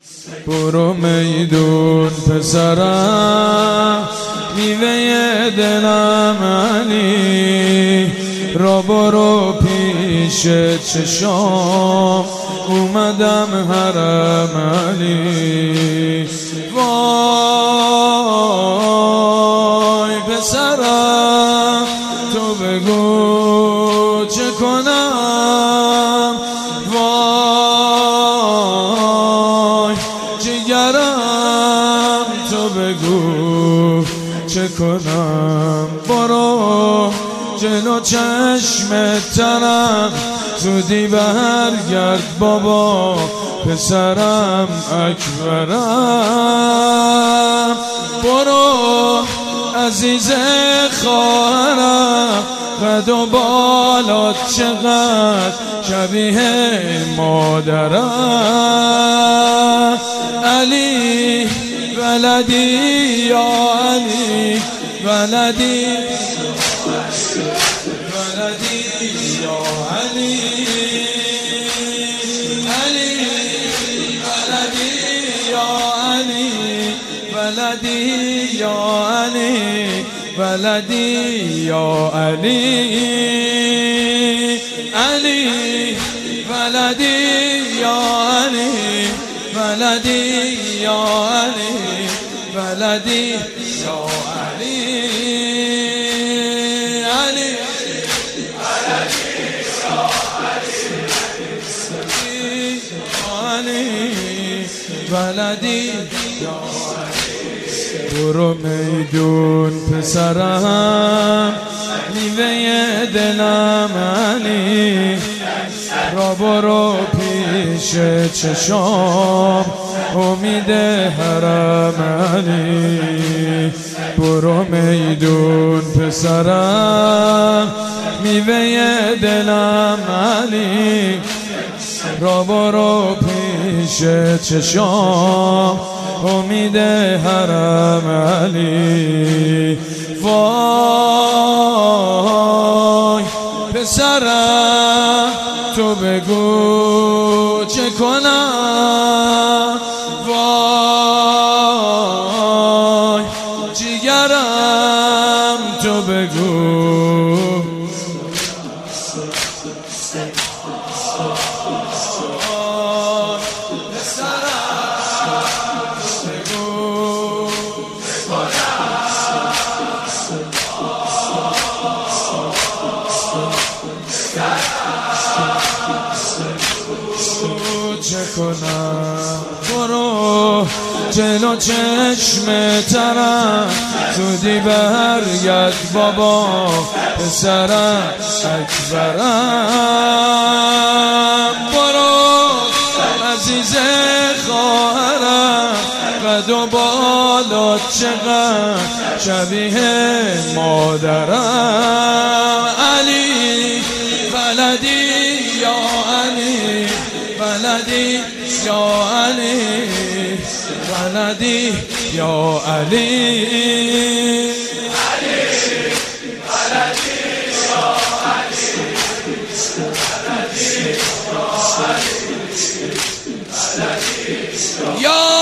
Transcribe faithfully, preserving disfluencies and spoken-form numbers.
برو میدون پسرم، میوه دلم علی، را برو پیش چشام، اومدم حرم علی. وای پسرم تو بگو چه کنم، وای جگرم تو بگو چه کنم. برو جلو چشم ترم، زودی برگرد بابا پسرم اکبرم. برو عزیز خواهرم، قد و بالات چقدر شبیه مادرم. علی ولدی یا علی ولدی ولدی یا علی، علی ولدی یا علی ولدی یا علی ولدی یا علی، علی ولدی یا علی ولدی یا علی ولدی یا علی، علی ولدی یا علی. برو میدون پسرم، میوه دلم علی، را برو پیش چشام، امید حرم علی. برو میدون پسرم، میوه دلم علی، را برو پیش چشام، امید حرم علی. وای پسرم تو بگو چه کنم، وای جگرم تو بگو. چه کنم؟ برو جلو چشم ترم، زودی برگرد بابا پسرم اکبرم. برو عزیز خواهرم، قد و بالات چقدر شبیه مادرم. علی ولدی یا علی ولدی یا علی ولدی یا علی، علی ولدی یا علی ولدی یا علی ولدی یا